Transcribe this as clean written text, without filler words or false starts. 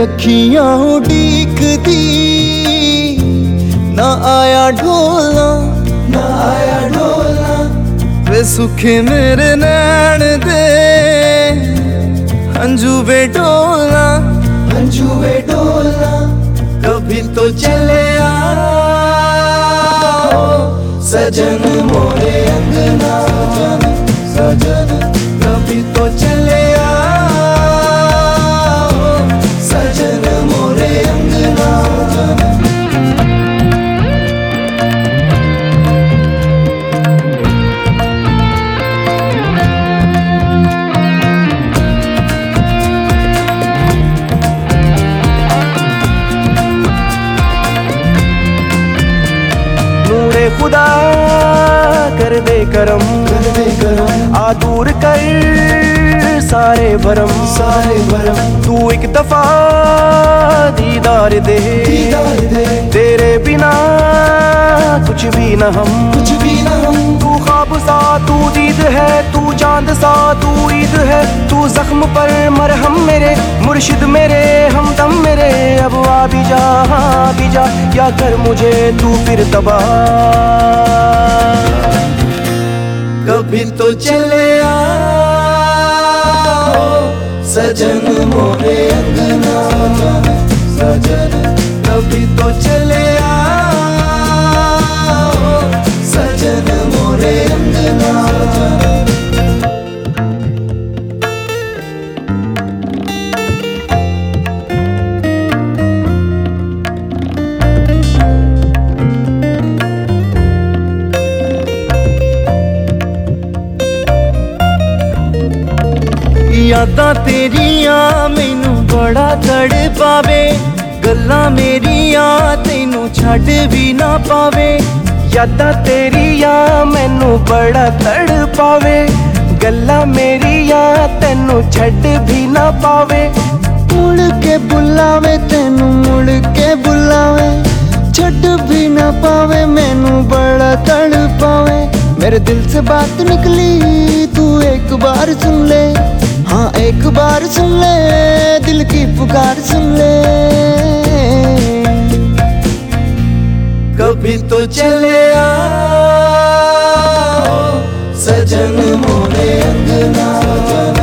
अखियां उड़ीक दी ना आया ढोला, ना आया ढोला। वे सुखे मेरे नैन दे हंजू वे डोला, हंजू वे डोला। कभी तो चले आओ सजन मोरे अंगना, सजन कभी तो चले आओ सजन मोरे अंगना। नूरे खुदा कर दे करम, कर दे करम। आ दूर कर सारे भरम, सारे भरम। तू एक दफा दीदार दे, दीदार दे। तेरे बिना कुछ भी न हम, कुछ भी न हम। तू ख्वाब सा, तू दीद है, तू चांद सा, तू ईद है। तू जख्म पर मरहम मेरे, मुर्शिद मेरे, हमदम मेरे। अब आ भी जा, हाँ भी जा, या कर मुझे तू फिर तबाह। कभी तो चले आओ सजन मोरे अंगना, सजन कभी तो चले आओ सजन मोरे अंगना। यादां तेरियां मैनू बड़ा तड़पावे, गल्लां मेरियां तैनू छड्ड भी ना पावे। यादां तेरियां मैनू बड़ा तड़ पावे, गल्लां मेरियां तैनू छड्ड भी ना पावे। मुड़ के बुलावे तैनू, मुड़ के बुलावे, छड्ड भी ना पावे मैनू बड़ा तड़पावे। मेरे दिल से बात निकली तू एक बार सुन ले, हाँ एक बार सुन ले, दिल की पुकार सुन ले। कभी तो चले आओ सजन मोरे अंगना।